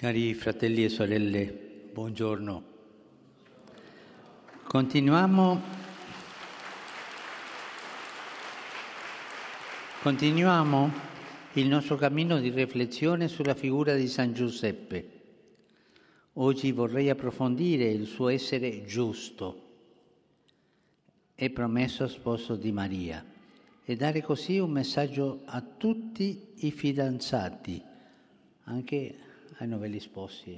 Cari fratelli e sorelle, buongiorno. Continuiamo il nostro cammino di riflessione sulla figura di San Giuseppe. Oggi vorrei approfondire il suo essere giusto e promesso sposo di Maria e dare così un messaggio a tutti i fidanzati, anche ai novelli sposi.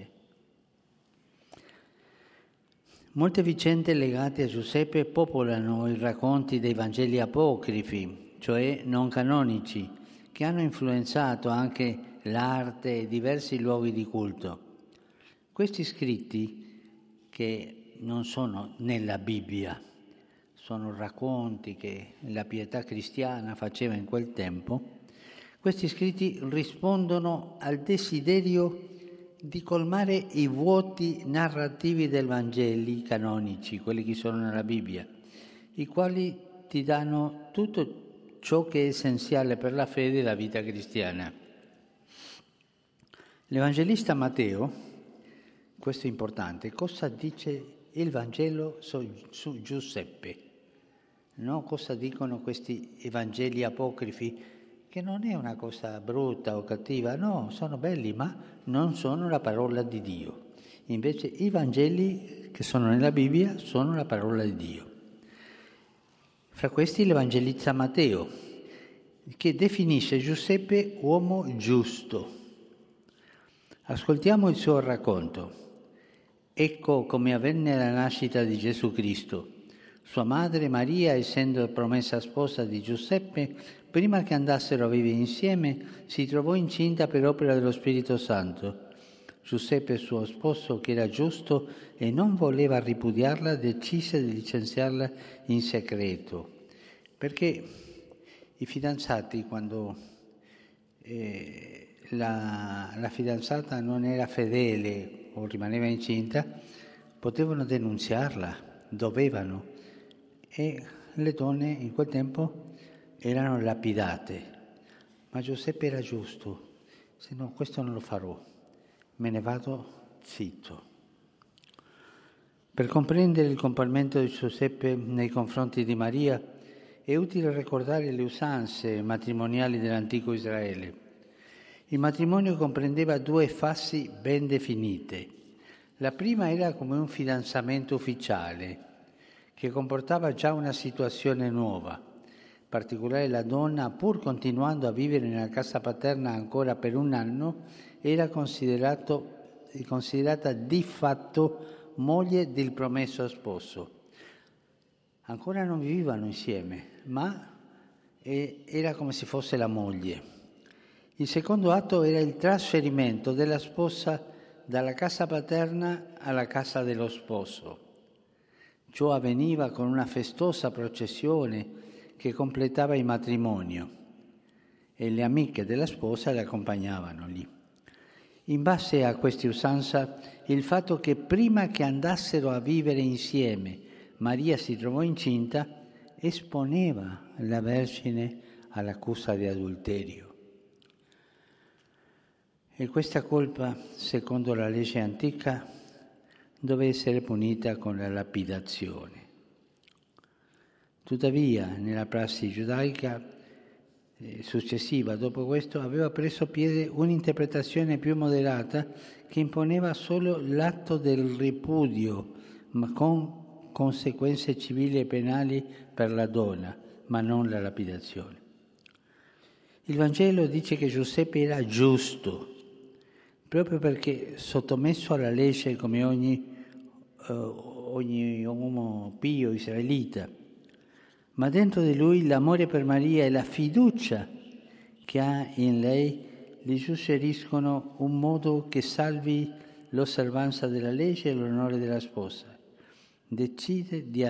Molte vicende legate a Giuseppe popolano i racconti dei Vangeli apocrifi, cioè non canonici, che hanno influenzato anche l'arte e diversi luoghi di culto. Questi scritti, che non sono nella Bibbia, sono racconti che la pietà cristiana faceva in quel tempo, questi scritti rispondono al desiderio di colmare i vuoti narrativi dei Vangeli canonici, quelli che sono nella Bibbia, i quali ti danno tutto ciò che è essenziale per la fede e la vita cristiana. L'Evangelista Matteo, questo è importante, cosa dice il Vangelo su Giuseppe? No? Cosa dicono questi Evangeli apocrifi? Che non è una cosa brutta o cattiva, no, sono belli, ma non sono la parola di Dio. Invece i Vangeli che sono nella Bibbia sono la parola di Dio. Fra questi l'Evangelista Matteo, che definisce Giuseppe uomo giusto. Ascoltiamo il suo racconto. Ecco come avvenne la nascita di Gesù Cristo. Sua madre Maria, essendo promessa sposa di Giuseppe, prima che andassero a vivere insieme, si trovò incinta per opera dello Spirito Santo. Giuseppe, suo sposo, che era giusto e non voleva ripudiarla, decise di licenziarla in segreto. Perché i fidanzati, quando la fidanzata non era fedele o rimaneva incinta, potevano denunziarla, dovevano. E le donne in quel tempo erano lapidate, ma Giuseppe era giusto, se no questo non lo farò, me ne vado zitto. Per comprendere il comportamento di Giuseppe nei confronti di Maria è utile ricordare le usanze matrimoniali dell'antico Israele. Il matrimonio comprendeva due fasi ben definite. La prima era come un fidanzamento ufficiale, che comportava già una situazione nuova. In particolare la donna, pur continuando a vivere nella casa paterna ancora per un anno, era considerata di fatto moglie del promesso sposo. Ancora non vivevano insieme, ma era come se fosse la moglie. Il secondo atto era il trasferimento della sposa dalla casa paterna alla casa dello sposo. Ciò avveniva con una festosa processione che completava il matrimonio e le amiche della sposa le accompagnavano lì. In base a questa usanza, il fatto che prima che andassero a vivere insieme Maria si trovò incinta esponeva la Vergine all'accusa di adulterio. E questa colpa, secondo la legge antica, doveva essere punita con la lapidazione. Tuttavia, nella prassi giudaica successiva, dopo questo, aveva preso piede un'interpretazione più moderata che imponeva solo l'atto del ripudio, ma con conseguenze civili e penali per la donna, ma non la lapidazione. Il Vangelo dice che Giuseppe era giusto, proprio perché sottomesso alla legge come ogni uomo pio israelita, ma dentro di lui l'amore per Maria e la fiducia che ha in lei gli suggeriscono un modo che salvi l'osservanza della legge e l'onore della sposa. Decide di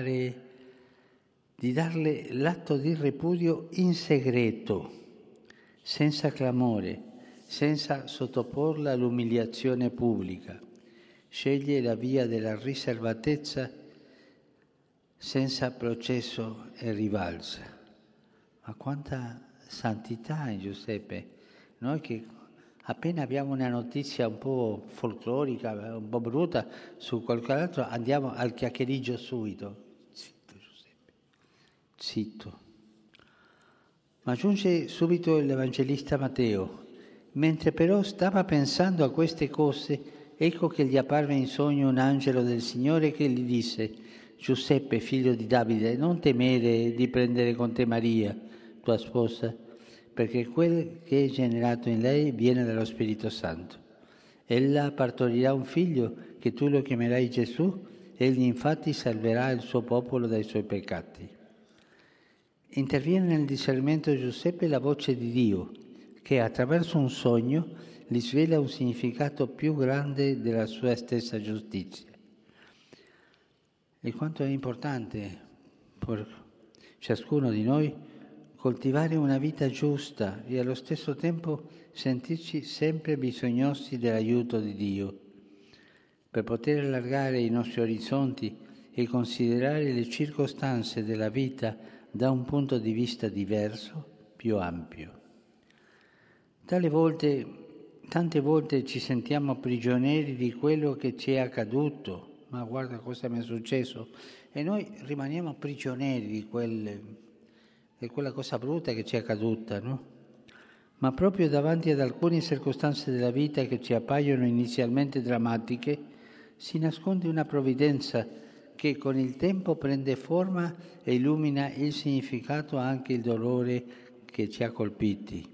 darle l'atto di ripudio in segreto, senza clamore, senza sottoporla all'umiliazione pubblica. Sceglie la via della riservatezza senza processo e rivalsa. Ma quanta santità in Giuseppe! Noi che appena abbiamo una notizia un po' folclorica, un po' brutta su qualcun altro, andiamo al chiacchieriggio subito. Zitto, Giuseppe, zitto. Ma aggiunge subito l'Evangelista Matteo. Mentre però stava pensando a queste cose, ecco che gli apparve in sogno un angelo del Signore che gli disse: Giuseppe, figlio di Davide, non temere di prendere con te Maria, tua sposa, perché quel che è generato in lei viene dallo Spirito Santo. Ella partorirà un figlio che tu lo chiamerai Gesù, egli infatti salverà il suo popolo dai suoi peccati. Interviene nel discernimento di Giuseppe la voce di Dio, che attraverso un sogno gli svela un significato più grande della sua stessa giustizia. E quanto è importante per ciascuno di noi coltivare una vita giusta e allo stesso tempo sentirci sempre bisognosi dell'aiuto di Dio, per poter allargare i nostri orizzonti e considerare le circostanze della vita da un punto di vista diverso, più ampio. Tante volte ci sentiamo prigionieri di quello che ci è accaduto, ma guarda cosa mi è successo, e noi rimaniamo prigionieri di quella cosa brutta che ci è accaduta, no? Ma proprio davanti ad alcune circostanze della vita che ci appaiono inizialmente drammatiche, si nasconde una provvidenza che con il tempo prende forma e illumina il significato anche il dolore che ci ha colpiti.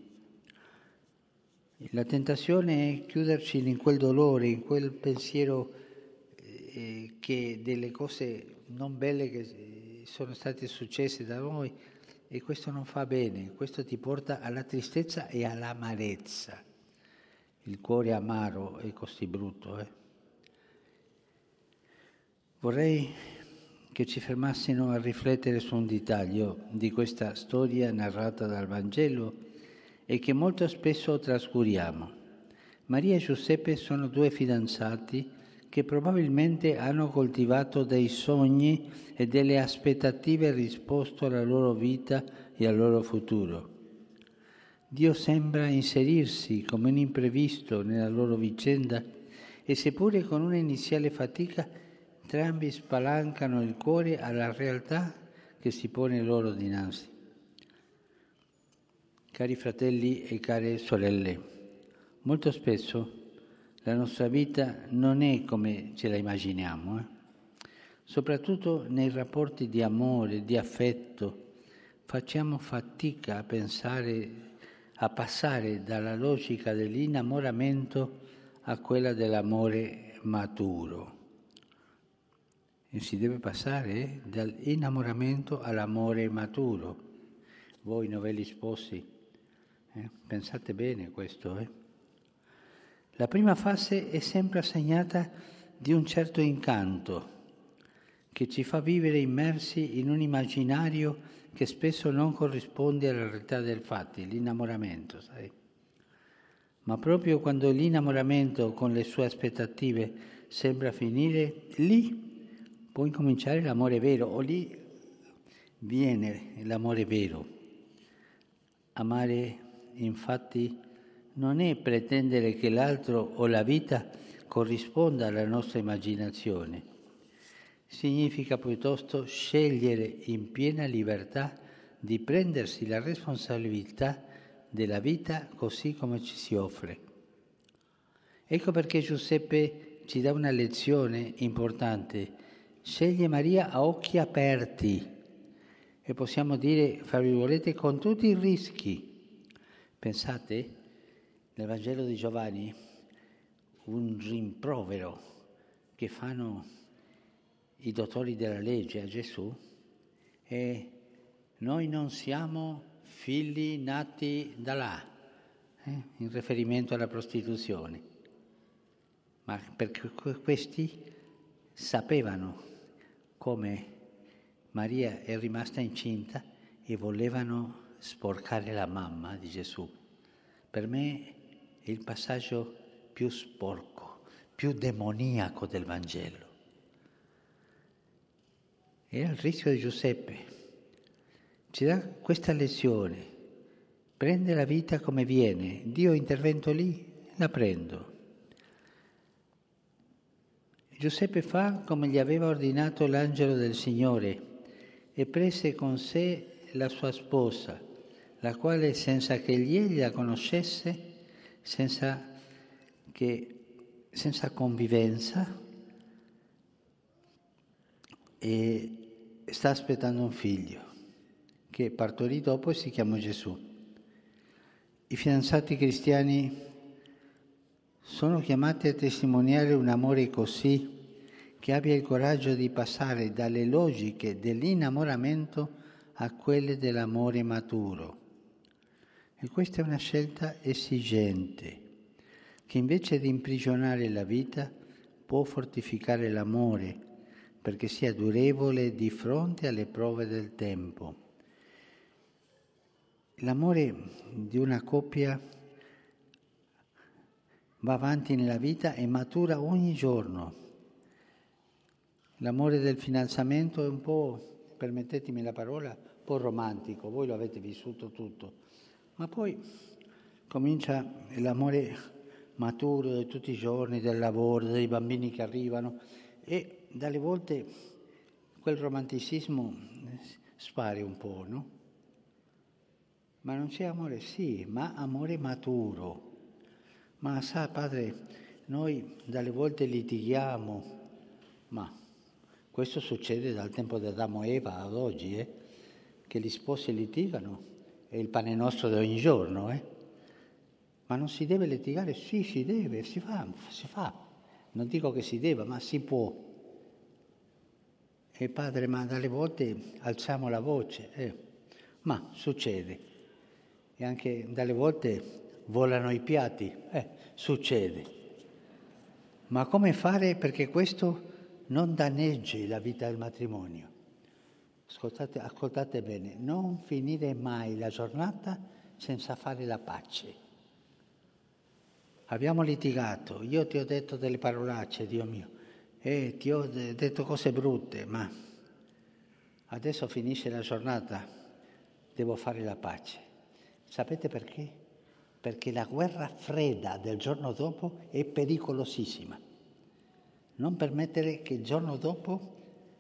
La tentazione è chiuderci in quel dolore, in quel pensiero che delle cose non belle che sono state successe da noi, e questo non fa bene, questo ti porta alla tristezza e all'amarezza. Il cuore amaro è così brutto. Vorrei che ci fermassimo a riflettere su un dettaglio di questa storia narrata dal Vangelo e che molto spesso trascuriamo. Maria e Giuseppe sono due fidanzati che probabilmente hanno coltivato dei sogni e delle aspettative risposto alla loro vita e al loro futuro. Dio sembra inserirsi come un imprevisto nella loro vicenda e seppure con una iniziale fatica, entrambi spalancano il cuore alla realtà che si pone loro dinanzi. Cari fratelli e care sorelle, molto spesso la nostra vita non è come ce la immaginiamo. Soprattutto nei rapporti di amore, di affetto, facciamo fatica a passare dalla logica dell'innamoramento a quella dell'amore maturo. E si deve passare dall'innamoramento all'amore maturo. Voi novelli sposi, pensate bene questo. La prima fase è sempre segnata di un certo incanto che ci fa vivere immersi in un immaginario che spesso non corrisponde alla realtà dei fatti, l'innamoramento, sai? Ma proprio quando l'innamoramento con le sue aspettative sembra finire, lì può incominciare l'amore vero, o lì viene l'amore vero. Amare, infatti, non è pretendere che l'altro o la vita corrisponda alla nostra immaginazione. Significa piuttosto scegliere in piena libertà di prendersi la responsabilità della vita così come ci si offre. Ecco perché Giuseppe ci dà una lezione importante. Sceglie Maria a occhi aperti e possiamo dire, fra virgolette, con tutti i rischi. Pensate, nel Vangelo di Giovanni, un rimprovero che fanno i dottori della legge a Gesù è: noi non siamo figli nati da là, in riferimento alla prostituzione, ma perché questi sapevano come Maria è rimasta incinta e volevano sporcare la mamma di Gesù. Per me è il passaggio più sporco, più demoniaco del Vangelo. Era il rischio di Giuseppe. Ci dà questa lezione. Prende la vita come viene. Dio è intervenuto lì, la prendo. Giuseppe fa come gli aveva ordinato l'angelo del Signore e prese con sé la sua sposa, la quale senza che egli la conoscesse, senza convivenza, e sta aspettando un figlio che partorì dopo e si chiamò Gesù. I fidanzati cristiani sono chiamati a testimoniare un amore così che abbia il coraggio di passare dalle logiche dell'innamoramento a quelle dell'amore maturo. E questa è una scelta esigente, che invece di imprigionare la vita può fortificare l'amore, perché sia durevole di fronte alle prove del tempo. L'amore di una coppia va avanti nella vita e matura ogni giorno. L'amore del fidanzamento è un po', permettetemi la parola, un po' romantico, voi lo avete vissuto tutto, ma poi comincia l'amore maturo di tutti i giorni, del lavoro, dei bambini che arrivano, e dalle volte quel romanticismo spare un po', no? Ma non c'è amore? Sì, ma amore maturo. Ma sa, padre, noi dalle volte litighiamo, ma questo succede dal tempo di Adamo e Eva ad oggi, che gli sposi litigano, è il pane nostro di ogni giorno, Ma non si deve litigare? Sì, si deve, si fa. Non dico che si deve, ma si può. E padre, ma dalle volte alziamo la voce, ma succede. E anche dalle volte volano i piatti, succede. Ma come fare perché questo non danneggi la vita del matrimonio? Ascoltate bene, non finire mai la giornata senza fare la pace. Abbiamo litigato, io ti ho detto delle parolacce, Dio mio, ti ho detto cose brutte, ma adesso finisce la giornata, devo fare la pace. Sapete perché? Perché la guerra fredda del giorno dopo è pericolosissima. Non permettere che il giorno dopo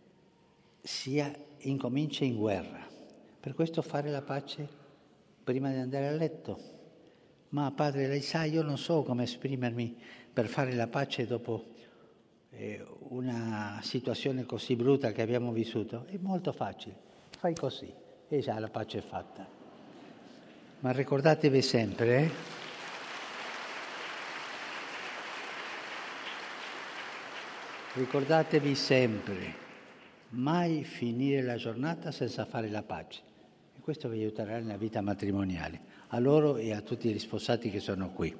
incominci in guerra. Per questo fare la pace prima di andare a letto. Ma padre, lei sa, io non so come esprimermi per fare la pace dopo una situazione così brutta che abbiamo vissuto. È molto facile, fai così e già la pace è fatta. Ma ricordatevi sempre, ricordatevi sempre, mai finire la giornata senza fare la pace. E questo vi aiuterà nella vita matrimoniale, a loro e a tutti gli sposati che sono qui.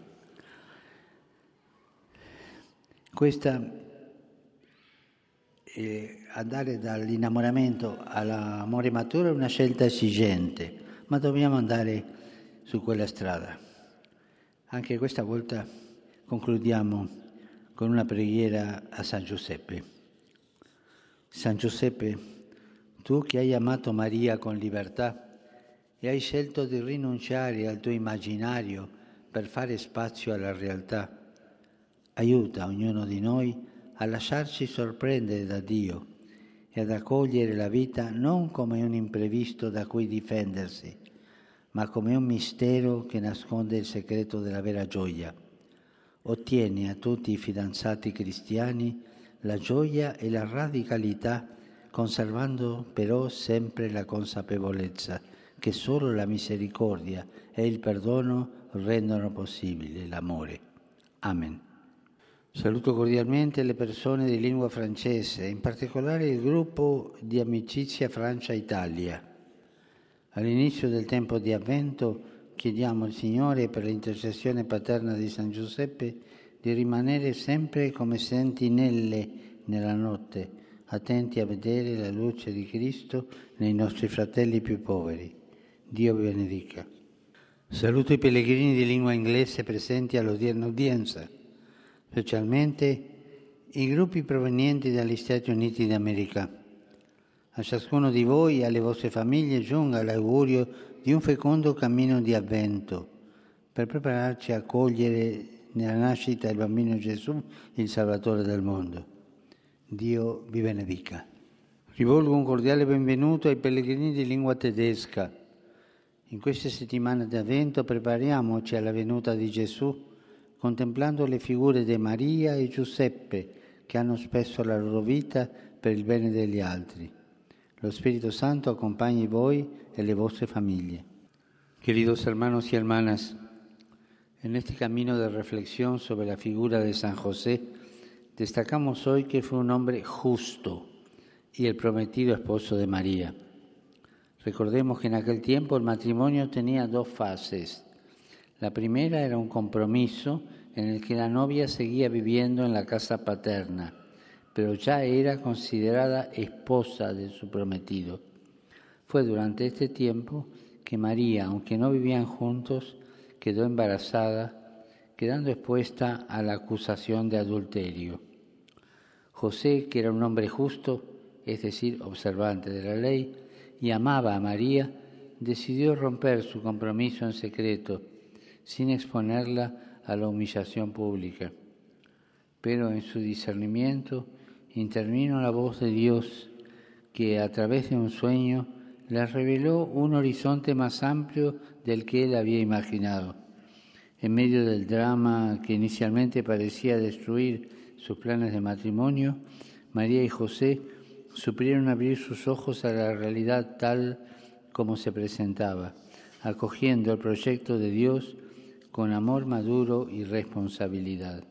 Andare dall'innamoramento all'amore maturo è una scelta esigente, ma dobbiamo andare su quella strada. Anche questa volta concludiamo con una preghiera a San Giuseppe. San Giuseppe, tu che hai amato Maria con libertà e hai scelto di rinunciare al tuo immaginario per fare spazio alla realtà, aiuta ognuno di noi a lasciarci sorprendere da Dio e ad accogliere la vita non come un imprevisto da cui difendersi, ma come un mistero che nasconde il segreto della vera gioia. Ottieni a tutti i fidanzati cristiani la gioia e la radicalità, conservando però sempre la consapevolezza che solo la misericordia e il perdono rendono possibile l'amore. Amen. Saluto cordialmente le persone di lingua francese, in particolare il gruppo di amicizia Francia-Italia. All'inizio del tempo di Avvento chiediamo al Signore, per l'intercessione paterna di San Giuseppe, di rimanere sempre come sentinelle nella notte, attenti a vedere la luce di Cristo nei nostri fratelli più poveri. Dio vi benedica. Saluto i pellegrini di lingua inglese presenti all'odierna udienza, specialmente i gruppi provenienti dagli Stati Uniti d'America. A ciascuno di voi e alle vostre famiglie giunga l'augurio di un fecondo cammino di avvento per prepararci a accogliere nella nascita del bambino Gesù, il Salvatore del mondo. Dio vi benedica. Rivolgo un cordiale benvenuto ai pellegrini di lingua tedesca. In queste settimane d'Avvento prepariamoci alla venuta di Gesù, contemplando le figure di Maria e Giuseppe, che hanno spesso la loro vita per il bene degli altri. Lo Spirito Santo accompagni voi e le vostre familias. Queridos hermanos y hermanas, en este camino de reflexión sobre la figura de San José, destacamos hoy que fue un hombre justo y el prometido esposo de María. Recordemos que en aquel tiempo el matrimonio tenía dos fases. La primera era un compromiso en el que la novia seguía viviendo en la casa paterna, pero ya era considerada esposa de su prometido. Fue durante este tiempo que María, aunque no vivían juntos, quedó embarazada, quedando expuesta a la acusación de adulterio. José, que era un hombre justo, es decir, observante de la ley, y amaba a María, decidió romper su compromiso en secreto, sin exponerla a la humillación pública. Pero en su discernimiento intervino la voz de Dios, que a través de un sueño le reveló un horizonte más amplio del que él había imaginado. En medio del drama que inicialmente parecía destruir sus planes de matrimonio, María y José supieron abrir sus ojos a la realidad tal como se presentaba, acogiendo el proyecto de Dios con amor maduro y responsabilidad.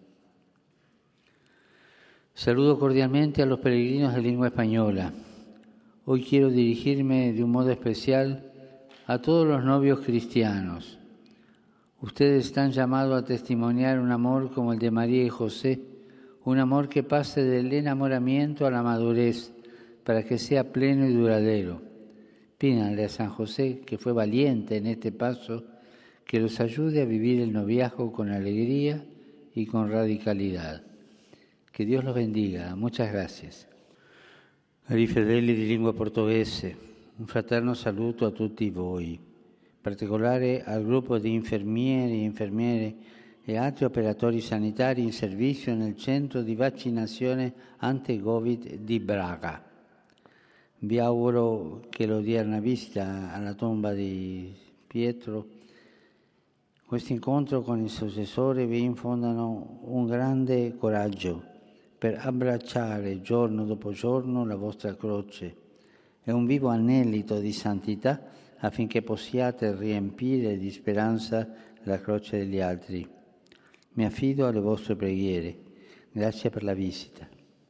Saludo cordialmente a los peregrinos de lengua española. Hoy quiero dirigirme de un modo especial a todos los novios cristianos. Ustedes están llamados a testimoniar un amor como el de María y José, un amor que pase del enamoramiento a la madurez, para que sea pleno y duradero. Pídanle a San José, que fue valiente en este paso, que los ayude a vivir el noviazgo con alegría y con radicalidad. Que Dios los bendiga. Muchas gracias. Cari fedeli di lingua portoghese, un fraterno saluto a tutti voi, in particolare al gruppo di infermieri e infermiere e altri operatori sanitari in servizio nel centro di vaccinazione anti-Covid di Braga. Vi auguro che l'odierna visita alla tomba di Pietro, questo incontro con il successore vi infondano un grande coraggio per abbracciare giorno dopo giorno la vostra croce e un vivo anelito di santità affinché possiate riempire di speranza la croce degli altri. Mi affido alle vostre preghiere. Grazie per la visita.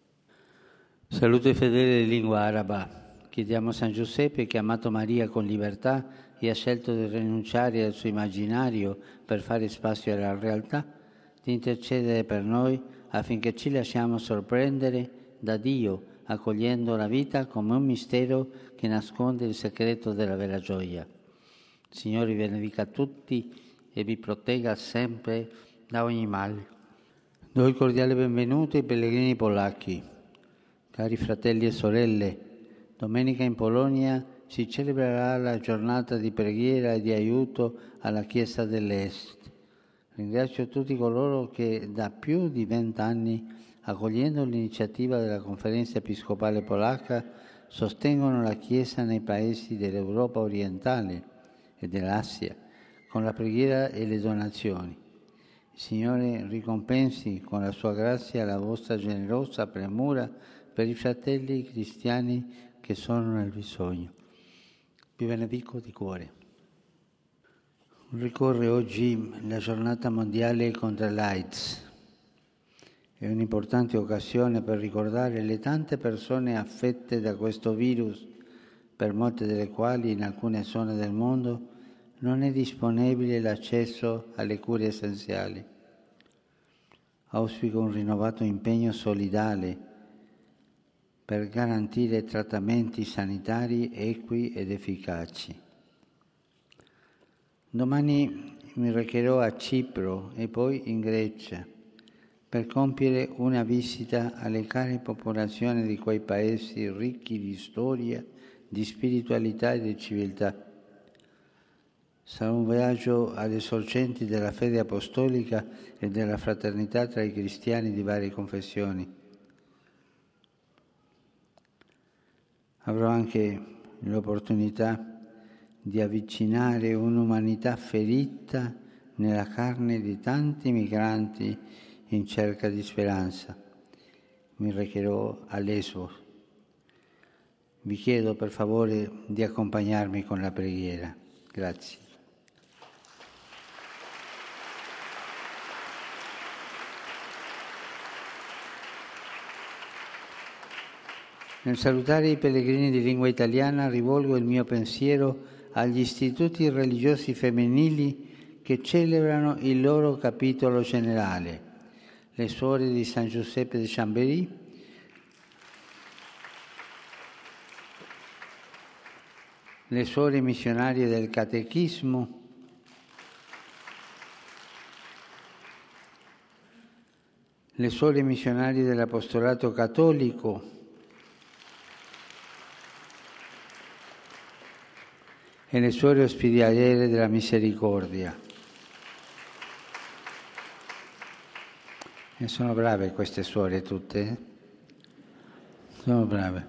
Saluto i fedeli di lingua araba. Chiediamo a San Giuseppe, che ha amato Maria con libertà e ha scelto di rinunciare al suo immaginario per fare spazio alla realtà, di intercedere per noi affinché ci lasciamo sorprendere da Dio, accogliendo la vita come un mistero che nasconde il segreto della vera gioia. Il Signore vi benedica tutti e vi protegga sempre da ogni male. Do il cordiale benvenuto ai pellegrini polacchi. Cari fratelli e sorelle, domenica in Polonia si celebrerà la giornata di preghiera e di aiuto alla Chiesa dell'Est. Ringrazio tutti coloro che da più di 20 anni, accogliendo l'iniziativa della Conferenza Episcopale Polacca, sostengono la Chiesa nei paesi dell'Europa orientale e dell'Asia, con la preghiera e le donazioni. Il Signore ricompensi con la sua grazia la vostra generosa premura per i fratelli cristiani che sono nel bisogno. Vi benedico di cuore. Ricorre oggi la giornata mondiale contro l'AIDS. È un'importante occasione per ricordare le tante persone affette da questo virus, per molte delle quali in alcune zone del mondo non è disponibile l'accesso alle cure essenziali. Auspico un rinnovato impegno solidale per garantire trattamenti sanitari equi ed efficaci. Domani mi recherò a Cipro e poi in Grecia per compiere una visita alle care popolazioni di quei paesi ricchi di storia, di spiritualità e di civiltà. Sarà un viaggio alle sorgenti della fede apostolica e della fraternità tra i cristiani di varie confessioni. Avrò anche l'opportunità di avvicinare un'umanità ferita nella carne di tanti migranti in cerca di speranza. Mi recherò a Lesbos. Vi chiedo per favore di accompagnarmi con la preghiera. Grazie. Nel salutare i pellegrini di lingua italiana rivolgo il mio pensiero agli istituti religiosi femminili che celebrano il loro capitolo generale, le suore di San Giuseppe de Chambéry, le suore missionarie del Catechismo, le suore missionarie dell'Apostolato Cattolico e le suore ospedaliere della Misericordia. E sono brave queste suore tutte, eh? Sono brave.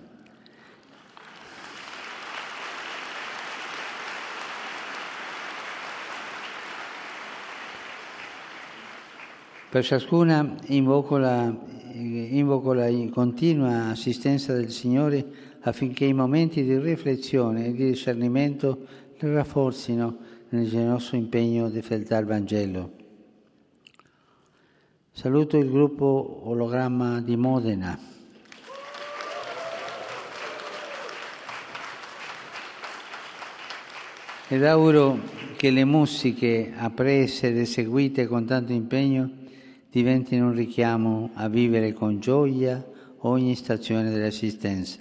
Per ciascuna invoco la continua assistenza del Signore affinché i momenti di riflessione e di discernimento le rafforzino nel generoso impegno di fedele Vangelo. Saluto il gruppo Ologramma di Modena. Ed auguro che le musiche apprese ed eseguite con tanto impegno diventino un richiamo a vivere con gioia ogni stazione dell'esistenza.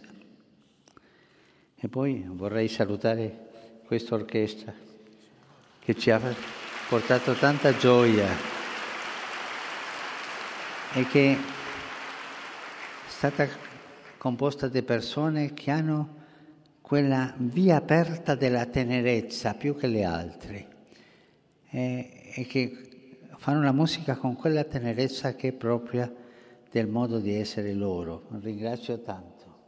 E poi vorrei salutare questa orchestra che ci ha portato tanta gioia e che è stata composta da persone che hanno quella via aperta della tenerezza più che le altre e che fanno la musica con quella tenerezza che è propria del modo di essere loro. Ringrazio tanto.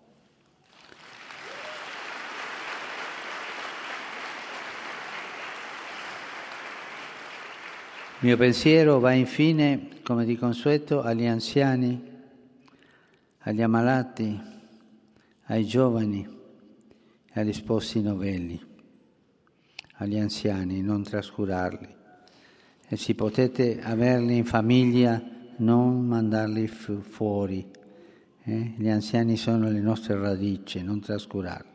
Il mio pensiero va infine, come di consueto, agli anziani, agli ammalati, ai giovani e agli sposi novelli. Agli anziani, non trascurarli. E se potete averli in famiglia, non mandarli fuori. Gli anziani sono le nostre radici, non trascurarli.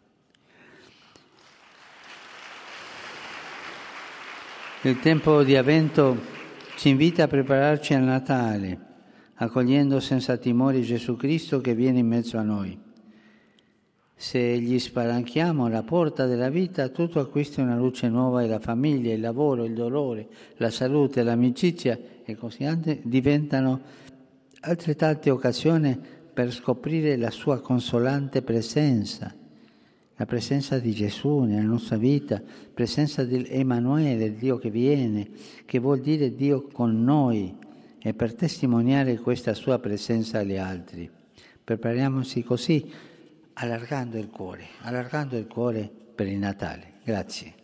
Il tempo di Avvento ci invita a prepararci al Natale, accogliendo senza timori Gesù Cristo che viene in mezzo a noi. Se gli spalanchiamo la porta della vita, tutto acquista una luce nuova e la famiglia, il lavoro, il dolore, la salute, l'amicizia e così diventano altrettante occasioni per scoprire la sua consolante presenza. La presenza di Gesù nella nostra vita, presenza di Emanuele, Dio che viene, che vuol dire Dio con noi, e per testimoniare questa sua presenza agli altri. Prepariamoci così, allargando il cuore per il Natale. Grazie.